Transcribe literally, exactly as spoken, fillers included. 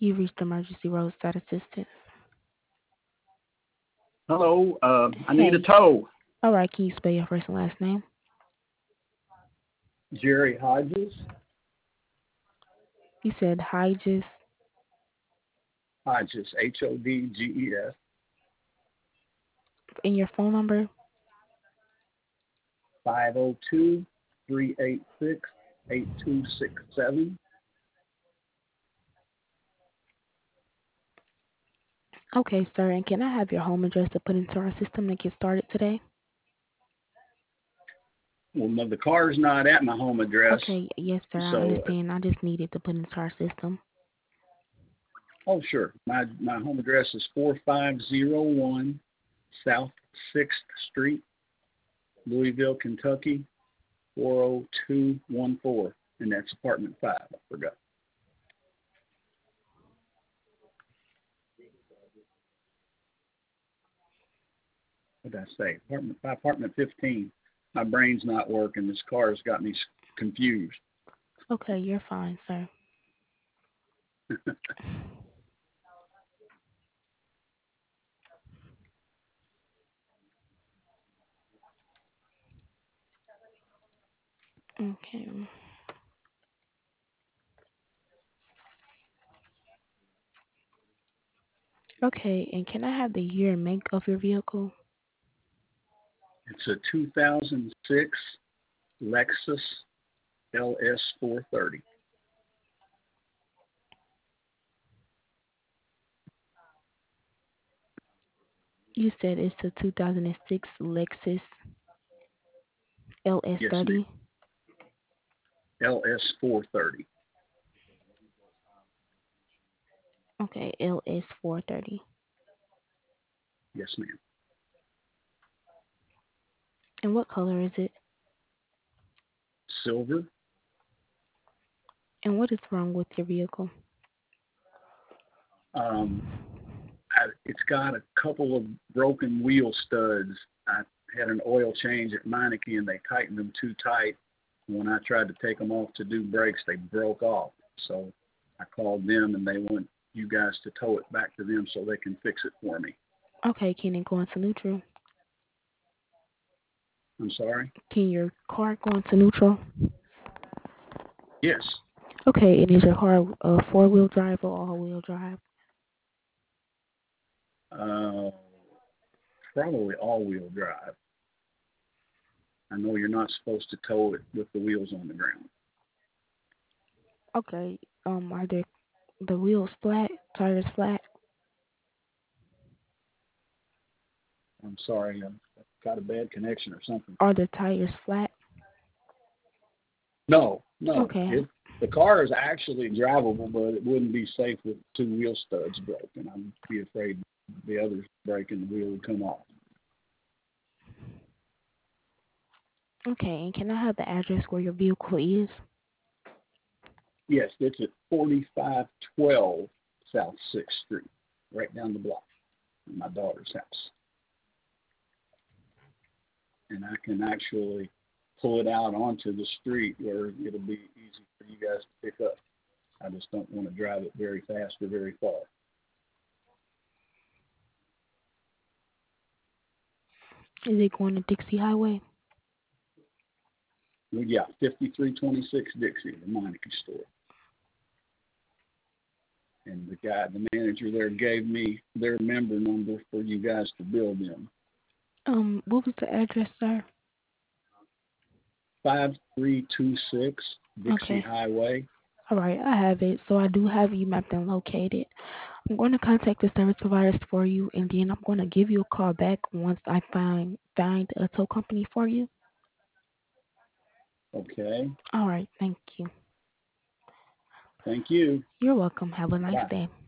You've reached emergency roadside assistance. Hello, uh, I need a Hey. tow. All right, can you spell your first and last name? Jerry Hodges. You said Hyges. Hodges, H O D G E S. And your phone number? five oh two, three eight six, eight two six seven. Okay, sir. And can I have your home address to put into our system to get started today? Well, no, the car's not at my home address, Okay, yes, sir. I so, understand. I just needed to put into our system. oh, sure. My, my home address is four five zero one South sixth Street, Louisville, Kentucky, four oh two one four, and that's apartment five. I forgot. What did I say? Apartment apartment fifteen. My brain's not working. This car has got me confused. Okay, you're fine, sir. Okay. Okay, and can I have the year and make of your vehicle? It's a two thousand six Lexus L S four thirty. You said it's a two thousand six Lexus Yes, ma'am. L S thirty. L S four thirty. Okay, L S four thirty. Yes, ma'am. And what color is it? Silver. And what is wrong with your vehicle? Um, I, it's got a couple of broken wheel studs. I had an oil change at Meineke and they tightened them too tight. When I tried to take them off to do brakes, they broke off. So I called them and they want you guys to tow it back to them so they can fix it for me. Okay, can it go into neutral? I'm sorry? Can your car go into neutral? Yes. Okay, and is your car uh, four-wheel drive or all-wheel drive? Uh, probably all-wheel drive. I know you're not supposed to tow it with the wheels on the ground. Okay, um, are there the wheels flat, tires flat? I'm sorry, I've got a bad connection or something. Are the tires flat? No, no. Okay, It, the car is actually drivable, but it wouldn't be safe with two wheel studs broken. I'd be afraid the others break and the wheel would come off. okay, and can I have the address where your vehicle is? Yes, it's at forty-five twelve South sixth Street, right down the block from my daughter's house. And I can actually pull it out onto the street where it'll be easy for you guys to pick up. I just don't want to drive it very fast or very far. Is it going to Dixie Highway? Well, yeah, fifty-three twenty-six Dixie, the Meineke store. And the guy, the manager there, gave me their member number for you guys to bill them. Um, what was the address, sir? five three two six Dixie Okay, Highway. all right, I have it. So I do have you mapped and located. I'm going to contact the service providers for you, and then I'm going to give you a call back once I find find a tow company for you. Okay. All right, thank you. Thank you. You're welcome. Have a nice Bye. day.